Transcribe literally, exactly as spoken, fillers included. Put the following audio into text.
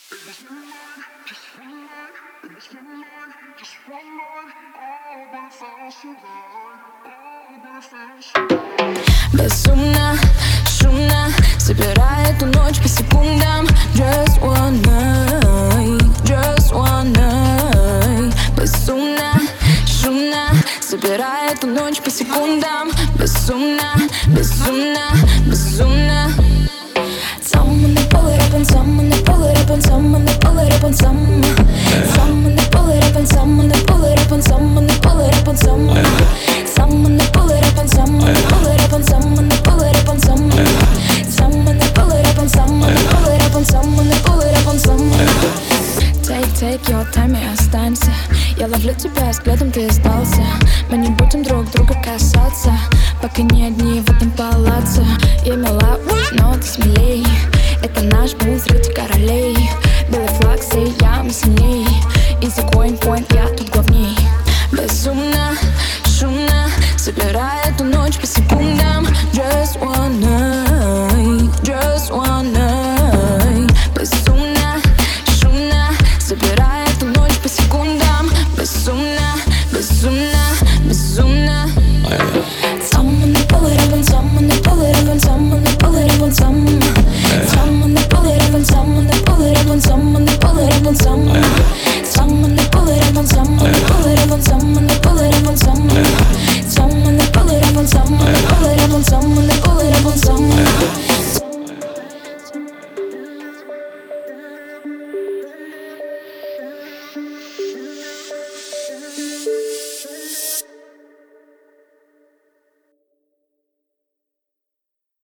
Безумно, шумно, собирая эту ночь по секундам. Just one night, just one night. Безумно, шумно, собирая эту ночь по секундам. Безумно, безумно, безумно. Some on the pull it up and some on the pull it up and some on the pull it up and some. Some on the pull it up and some on the pull it up and some on the pull it up and some. Some on the pull it up and some on the pull it up and some on the pull it up and some. Some on the pull it up and some on the pull it up and some on the pull it up and some. Take, take your time и останься. Я ловлю тебя взглядом, ты сдался. Мы не будем друг друга касаться, пока не одни в этом палаце. Я мила, но ты смелей. Это наш бунт среди королей.